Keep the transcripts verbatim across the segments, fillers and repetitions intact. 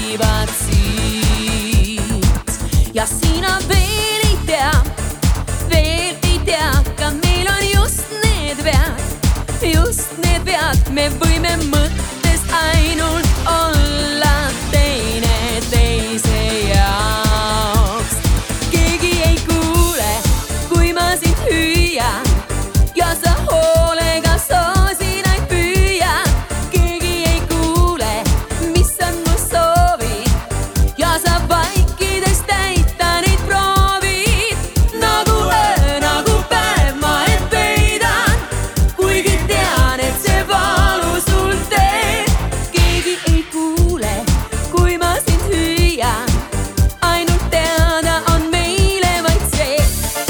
viivad siit. Ja sina veel ei tea, veel ei tea, ka meil on just need vead, just need vead, me võime mõttes ainult olla teine teise jaoks. Keegi ei kuule, kui ma sind hüüan ja sa hoolega soosinaid püüad. Keegi ei kuule, mis on mu soovid ja sa vaikides täita neid proovid. Nagu öö, nagu päev ma end peidan, kuigi tean, et see valu sul teeb. Keegi ei kuule, kui ma sind hüüan, ainult teada on meile vaid see.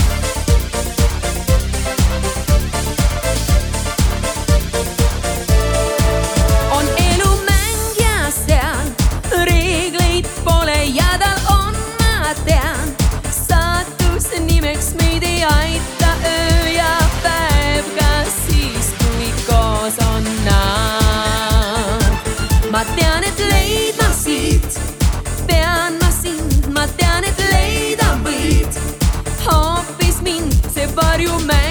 On elu mäng ja seal reegleid pole ja tal on, ma tean, saatus nimeks meid ei aita öö ja päev, ka siis kui koos on nad. Ma tean, et leidma siit pean ma sind, ma tean, et leida võid hoopis mind, see varjumäng